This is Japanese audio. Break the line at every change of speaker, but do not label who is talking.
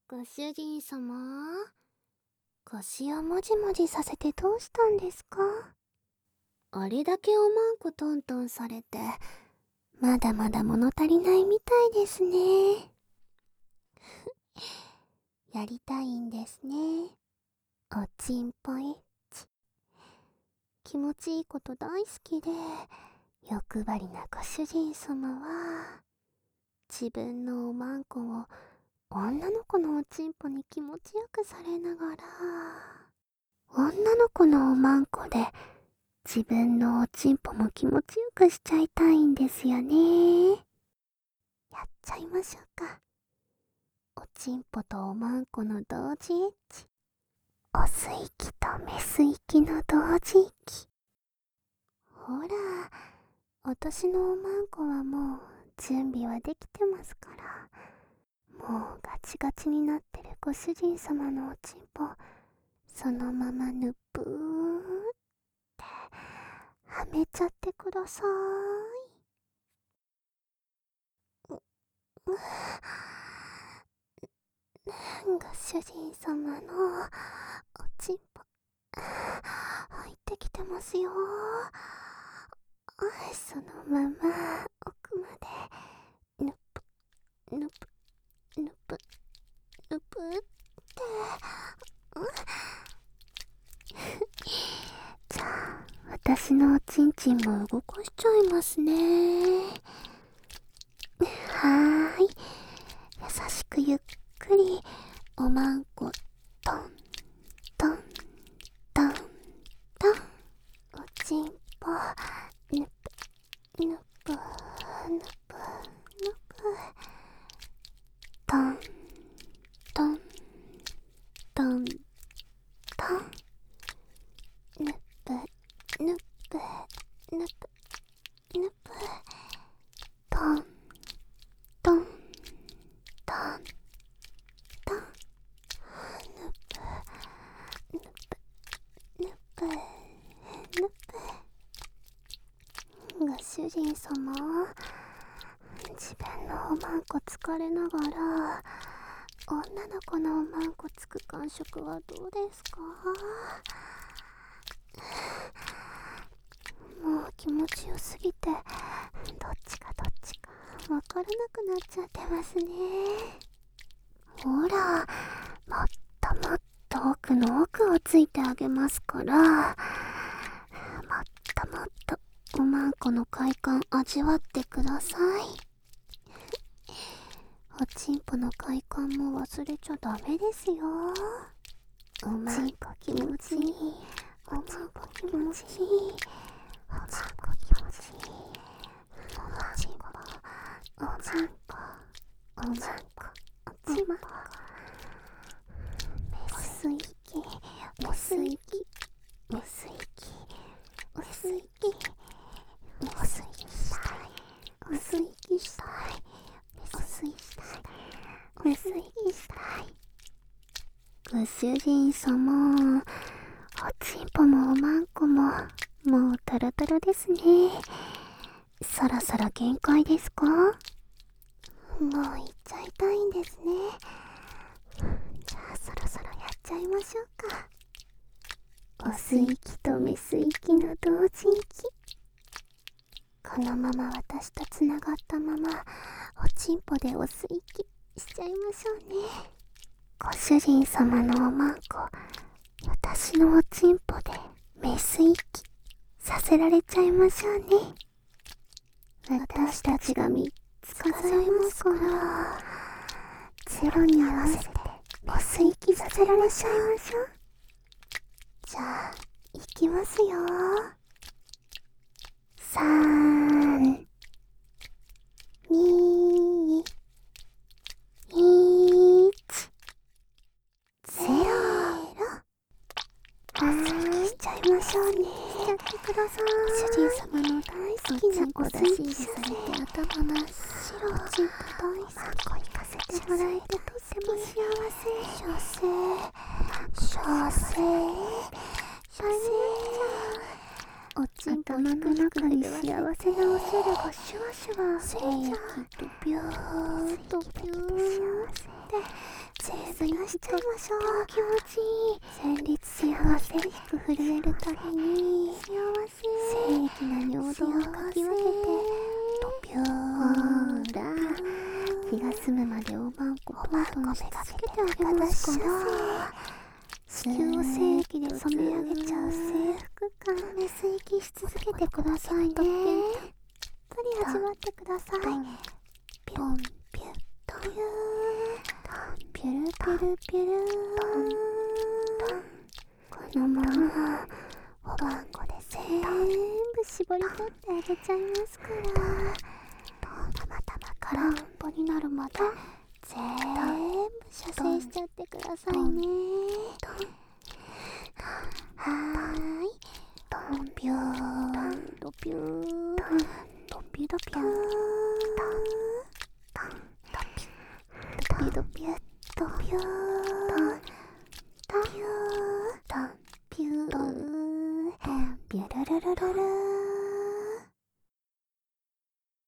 ご主人様、腰をもじもじさせてどうしたんですか？あれだけおまんこトントンされて、まだまだ物足りないみたいですね。やりたいんですね。おちんぽエッチ。気持ちいいこと大好きで、欲張りなご主人様は、自分のおまんこを女の子のおちんぽに気持ちよくされながら、女の子のおまんこで自分のおちんぽも気持ちよくしちゃいたいんですよね。やっちゃいましょうか。おちんぽとおまんこの同時エッチ。オス息とメス息の同時息。ほら、私のおまんこはもう準備はできてますから。もうガチガチになってるご主人様のおちんぽ、そのままぬぷーってはめちゃってくださーい。ご主人様のおちんぽ入ってきてますよ。そのまま奥までぬぷぬぷぬぷぬぷってじゃあ私のおちんちんも動かしちゃいますね。はーい、優しくゆっくりおまんこトントントントン、おちんぽぬぷぬぷぬぷぬぷ、トントントントン、ぬぷぬぷぬぷぬぷ、トントントントン、ぬぷぬぷぬぷぬぷ。ご主人様、自分のおまんこ疲れながら女の子のおまんこつく感触はどうですか？もう気持ちよすぎてどっちかわからなくなっちゃってますね。ほら、もっともっと奥の奥をついてあげますから、もっともっとおまんこの快感味わってください。おちんぽの快感も忘れちゃダメですよ。おまんこ気持ちいい、おまんこ気持ちいい、おまんこ気持ちいい、おちんぽおまんこおまんこおちんぽ、メス息メス息メス息オス息オス息したい、オス息したい、オス息したい、オス息したい。ご主人様、おちんぽもおまんこももうトロトロですね。そろそろ限界ですか？もう行っちゃいたいんですね。じゃあそろそろやっちゃいましょうか。オス息とメス息の同時息。このまま私とつながったままおちんぽでオス息しちゃいましょうね。ご主人様のおまんこ、私のおちんぽでメス息させられちゃいましょうね。私たちが3つ数えますから、ゼロに合わせてオス息させられちゃいましょう。じゃあいきますよ。3、2、1、0。おすきしちゃいましょうね。しちゃってください。主人様の大好きなおすきされて頭真っ白。おちんぽ大好き。行かせてもらえてとっても幸せ。小生小生小生おちんぽの中に幸せなおしゃれがシュワシュワ。精液とビューとビューって全ずにしちゃいましょう。気持ちいい。旋律幸せしく震えるたびに幸せ正義な尿道をかき分けてドピューラ気が済むまでおばんこポンポンし続けてあげますから子宮を精液で染め上げちゃう征服感で吸い気し続けてくださいね。たっぷり味わってください。ピョンピュッとピュルピュルピュルこのままおばんこで全部絞り取ってあげちゃいますからたまたま空っぽになるまで全部射精しちゃってくださいね。はーいドピュードピュードピュドピュードピュドピュドピュードピュードピューピュルルルルル